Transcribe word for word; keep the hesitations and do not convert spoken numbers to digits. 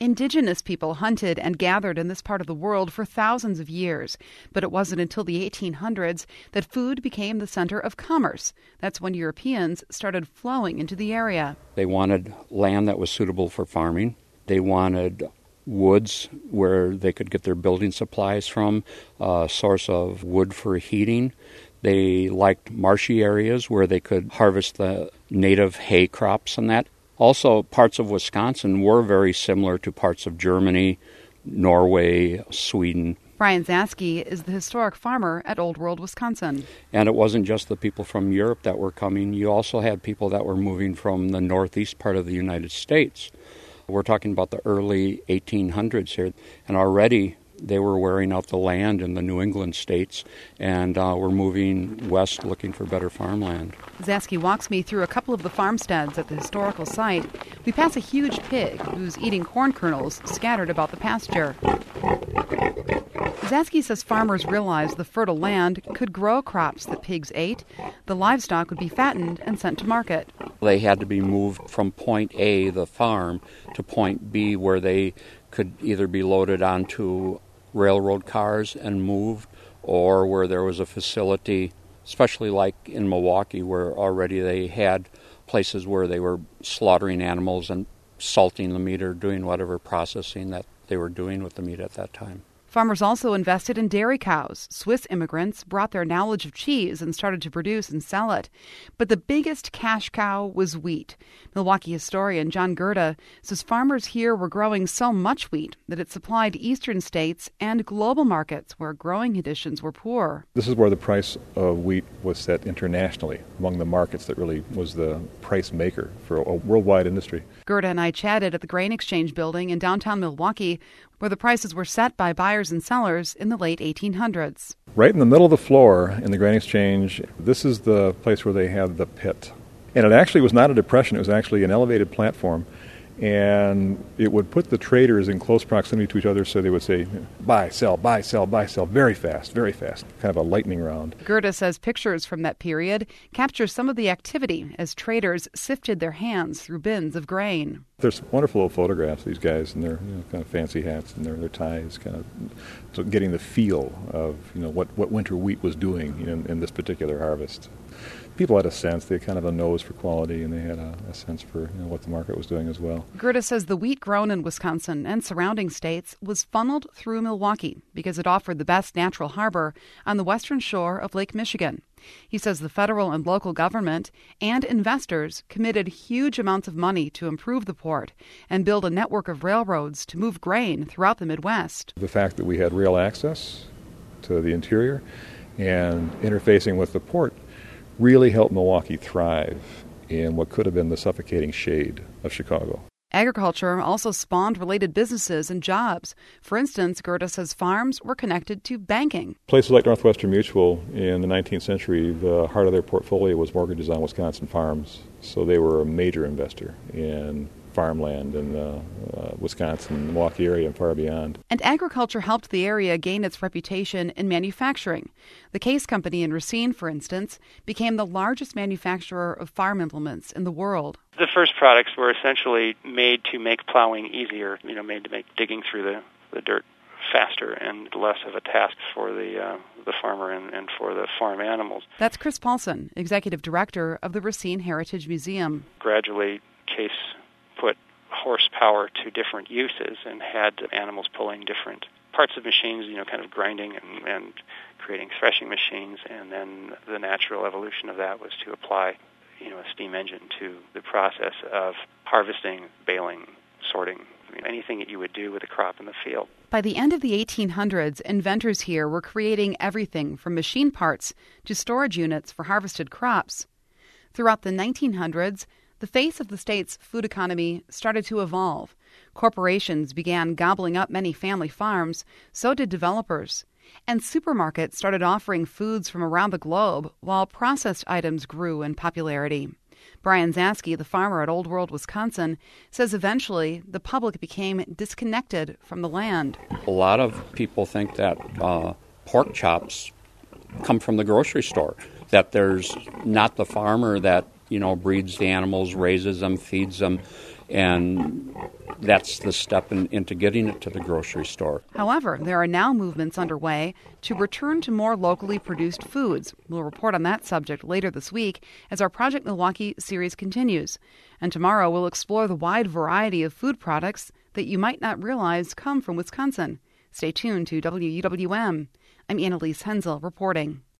Indigenous people hunted and gathered in this part of the world for thousands of years, but it wasn't until the eighteen hundreds that food became the center of commerce. That's when Europeans started flowing into the area. They wanted land that was suitable for farming. They wanted woods where they could get their building supplies from, a source of wood for heating. They liked marshy areas where they could harvest the native hay crops and that. Also, parts of Wisconsin were very similar to parts of Germany, Norway, Sweden. Brian Zaske is the historic farmer at Old World, Wisconsin. And it wasn't just the people from Europe that were coming. You also had people that were moving from the northeast part of the United States. We're talking about the early eighteen hundreds here, and already they were wearing out the land in the New England states and uh, were moving west looking for better farmland. Zaske walks me through a couple of the farmsteads at the historical site. We pass a huge pig who's eating corn kernels scattered about the pasture. Zaske says farmers realized the fertile land could grow crops that pigs ate. The livestock would be fattened and sent to market. They had to be moved from point A, the farm, to point B, where they could either be loaded onto railroad cars and moved, or where there was a facility, especially like in Milwaukee, where already they had places where they were slaughtering animals and salting the meat or doing whatever processing that they were doing with the meat at that time. Farmers also invested in dairy cows. Swiss immigrants brought their knowledge of cheese and started to produce and sell it. But the biggest cash cow was wheat. Milwaukee historian John Gerda says farmers here were growing so much wheat that it supplied eastern states and global markets where growing conditions were poor. This is where the price of wheat was set internationally, among the markets that really was the price maker for a worldwide industry. Gerda and I chatted at the Grain Exchange building in downtown Milwaukee, where the prices were set by buyers and sellers in the late eighteen hundreds. Right in the middle of the floor in the Grain Exchange, this is the place where they had the pit. And it actually was not a depression, it was actually an elevated platform. And it would put the traders in close proximity to each other, so they would say, buy, sell, buy, sell, buy, sell, very fast, very fast, kind of a lightning round. Gerda says pictures from that period capture some of the activity as traders sifted their hands through bins of grain. There's wonderful little photographs of these guys in their, you know, kind of fancy hats and their, their ties, kind of so getting the feel of, you know, what, what winter wheat was doing in, in this particular harvest. People had a sense, they had kind of a nose for quality, and they had a, a sense for, you know, what the market was doing as well. Gerda says the wheat grown in Wisconsin and surrounding states was funneled through Milwaukee because it offered the best natural harbor on the western shore of Lake Michigan. He says the federal and local government and investors committed huge amounts of money to improve the port and build a network of railroads to move grain throughout the Midwest. The fact that we had rail access to the interior and interfacing with the port really helped Milwaukee thrive in what could have been the suffocating shade of Chicago. Agriculture also spawned related businesses and jobs. For instance, Gerda says farms were connected to banking. Places like Northwestern Mutual in the nineteenth century, the heart of their portfolio was mortgages on Wisconsin farms. So they were a major investor in farmland in the uh, Wisconsin, Milwaukee area and far beyond. And agriculture helped the area gain its reputation in manufacturing. The Case Company in Racine, for instance, became the largest manufacturer of farm implements in the world. The first products were essentially made to make plowing easier, you know, made to make digging through the, the dirt faster and less of a task for the uh, the farmer and, and for the farm animals. That's Chris Paulson, executive director of the Racine Heritage Museum. Gradually, Case put horsepower to different uses and had animals pulling different parts of machines, you know, kind of grinding and, and creating threshing machines, and then the natural evolution of that was to apply, you know, a steam engine to the process of harvesting, baling, sorting, I mean, anything that you would do with a crop in the field. By the end of the eighteen hundreds, inventors here were creating everything from machine parts to storage units for harvested crops. Throughout the nineteen hundreds, the face of the state's food economy started to evolve. Corporations began gobbling up many family farms, so did developers. And supermarkets started offering foods from around the globe, while processed items grew in popularity. Brian Zaske, the farmer at Old World, Wisconsin, says eventually the public became disconnected from the land. A lot of people think that uh, pork chops come from the grocery store, that there's not the farmer that, you know, breeds the animals, raises them, feeds them. and that's the step in, into getting it to the grocery store. However, there are now movements underway to return to more locally produced foods. We'll report on that subject later this week as our Project Milwaukee series continues. And tomorrow we'll explore the wide variety of food products that you might not realize come from Wisconsin. Stay tuned to W U W M. I'm Annalise Hensel reporting.